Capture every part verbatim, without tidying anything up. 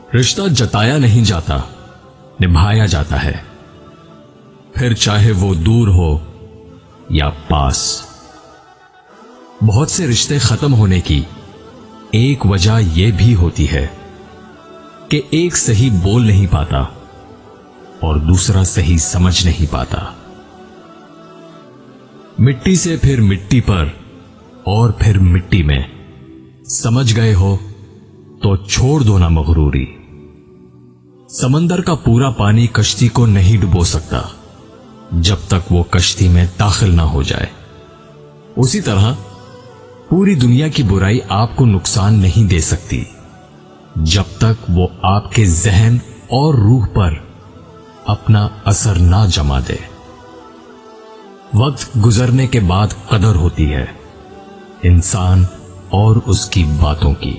رشتہ جتایا نہیں جاتا، نبھایا جاتا ہے، پھر چاہے وہ دور ہو یا پاس۔ بہت سے رشتے ختم ہونے کی ایک وجہ یہ بھی ہوتی ہے کہ ایک صحیح بول نہیں پاتا اور دوسرا صحیح سمجھ نہیں پاتا۔ مٹی سے پھر مٹی پر اور پھر مٹی میں، سمجھ گئے ہو تو چھوڑ دو نا مغروری۔ سمندر کا پورا پانی کشتی کو نہیں ڈبو سکتا جب تک وہ کشتی میں داخل نہ ہو جائے۔ اسی طرح پوری دنیا کی برائی آپ کو نقصان نہیں دے سکتی جب تک وہ آپ کے ذہن اور روح پر اپنا اثر نہ جما دے۔ وقت گزرنے کے بعد قدر ہوتی ہے انسان اور اس کی باتوں کی۔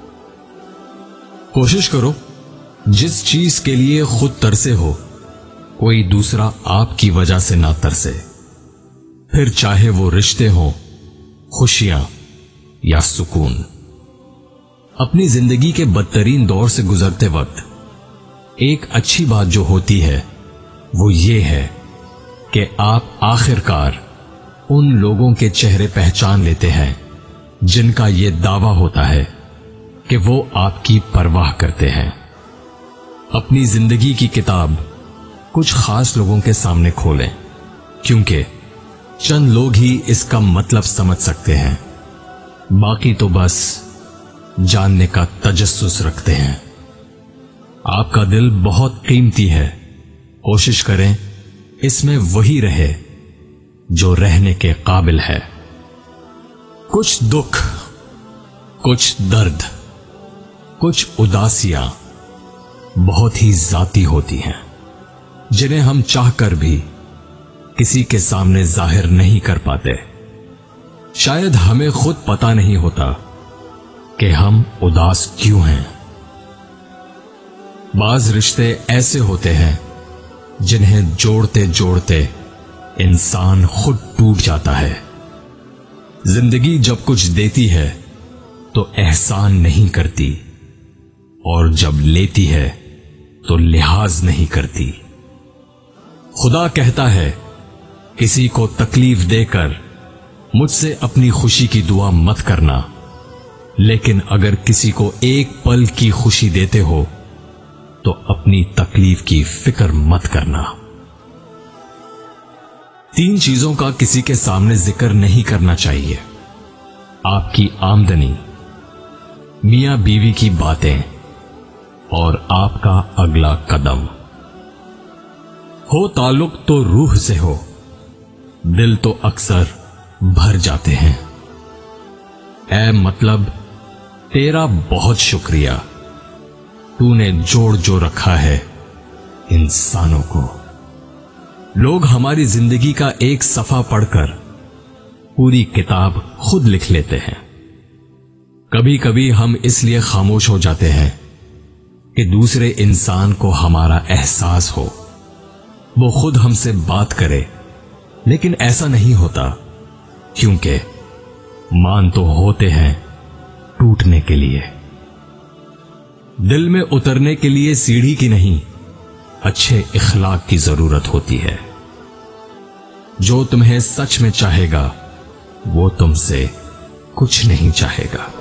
کوشش کرو جس چیز کے لیے خود ترسے ہو کوئی دوسرا آپ کی وجہ سے نہ ترسے، پھر چاہے وہ رشتے ہوں، خوشیاں یا سکون۔ اپنی زندگی کے بدترین دور سے گزرتے وقت ایک اچھی بات جو ہوتی ہے وہ یہ ہے کہ آپ آخر کار ان لوگوں کے چہرے پہچان لیتے ہیں جن کا یہ دعویٰ ہوتا ہے کہ وہ آپ کی پرواہ کرتے ہیں۔ اپنی زندگی کی کتاب کچھ خاص لوگوں کے سامنے کھولیں، کیونکہ چند لوگ ہی اس کا مطلب سمجھ سکتے ہیں، باقی تو بس جاننے کا تجسس رکھتے ہیں۔ آپ کا دل بہت قیمتی ہے، کوشش کریں اس میں وہی رہے جو رہنے کے قابل ہے۔ کچھ دکھ، کچھ درد، کچھ اداسیاں بہت ہی ذاتی ہوتی ہیں، جنہیں ہم چاہ کر بھی کسی کے سامنے ظاہر نہیں کر پاتے۔ شاید ہمیں خود پتا نہیں ہوتا کہ ہم اداس کیوں ہیں۔ بعض رشتے ایسے ہوتے ہیں جنہیں جوڑتے جوڑتے انسان خود ٹوٹ جاتا ہے۔ زندگی جب کچھ دیتی ہے تو احسان نہیں کرتی، اور جب لیتی ہے تو لحاظ نہیں کرتی۔ خدا کہتا ہے کسی کو تکلیف دے کر مجھ سے اپنی خوشی کی دعا مت کرنا، لیکن اگر کسی کو ایک پل کی خوشی دیتے ہو تو اپنی تکلیف کی فکر مت کرنا۔ تین چیزوں کا کسی کے سامنے ذکر نہیں کرنا چاہیے: آپ کی آمدنی، میاں بیوی کی باتیں، اور آپ کا اگلا قدم۔ ہو تعلق تو روح سے ہو، دل تو اکثر بھر جاتے ہیں۔ اے مطلب تیرا بہت شکریہ، تو نے جوڑ جو رکھا ہے انسانوں کو۔ لوگ ہماری زندگی کا ایک صفحہ پڑھ کر پوری کتاب خود لکھ لیتے ہیں۔ کبھی کبھی ہم اس لیے خاموش ہو جاتے ہیں کہ دوسرے انسان کو ہمارا احساس ہو، وہ خود ہم سے بات کرے، لیکن ایسا نہیں ہوتا، کیونکہ مان تو ہوتے ہیں ٹوٹنے کے لیے۔ دل میں اترنے کے لیے سیڑھی کی نہیں، اچھے اخلاق کی ضرورت ہوتی ہے۔ جو تمہیں سچ میں چاہے گا وہ تم سے کچھ نہیں چاہے گا۔